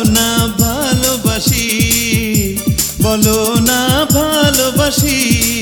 না ভালোবাসি, বলো না ভালোবাসি।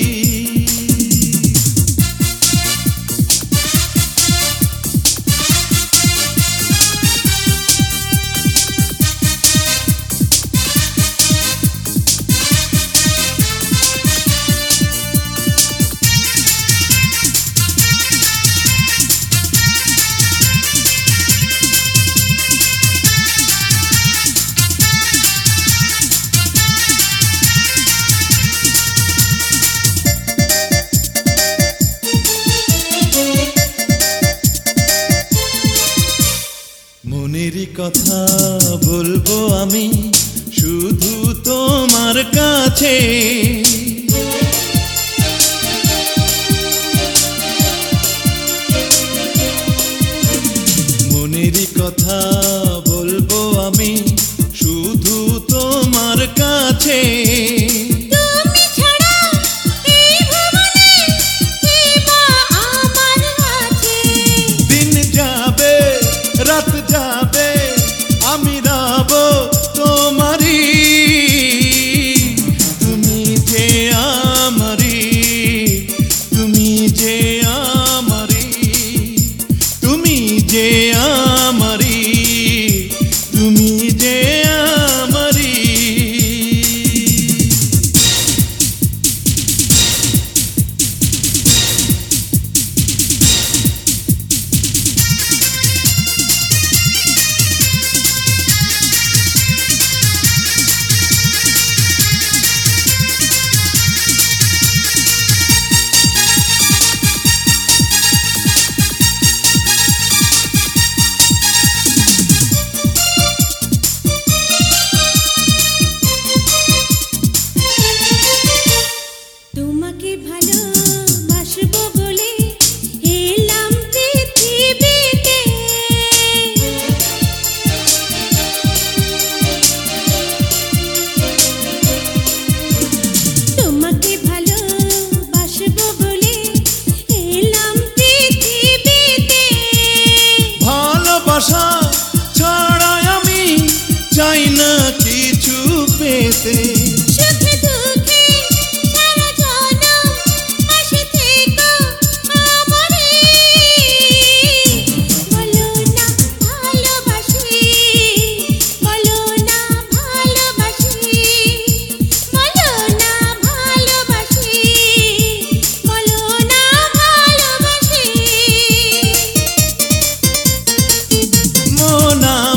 মনেরই কথা বলবো আমি শুধু তোমার কাছে, মনেরই কথা বলবো আমি শুধু তোমার কাছে। রাত যাবে আমি রব তোমারি, তুমি যে আমারি, তুমি যে আমারি, তুমি যে আমারি, তুমি যে আমারি। তোমাকে ভালোবাসবো বলে এলাম পৃথিবীতে, তোমাকে ভালোবাসবো বলে এলাম পৃথিবীতে। ভালোবাসা ছাড়া আমি চাই না কিছু পেতে, না